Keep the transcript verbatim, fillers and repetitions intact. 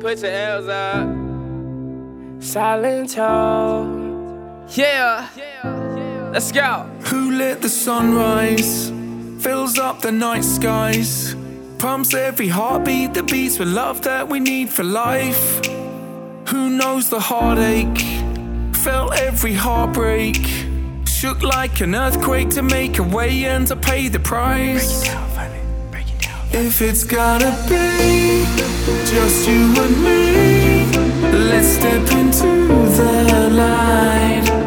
Put your L's up. Silento. Yeah. Let's go. Who lit the sunrise? Fills up the night skies. Pumps every heartbeat that beats with love that we need for life. Who knows the heartache? Felt every heartbreak. Shook like an earthquake to make a way and to pay the price. If it's gotta be just you and me, let's step into the light.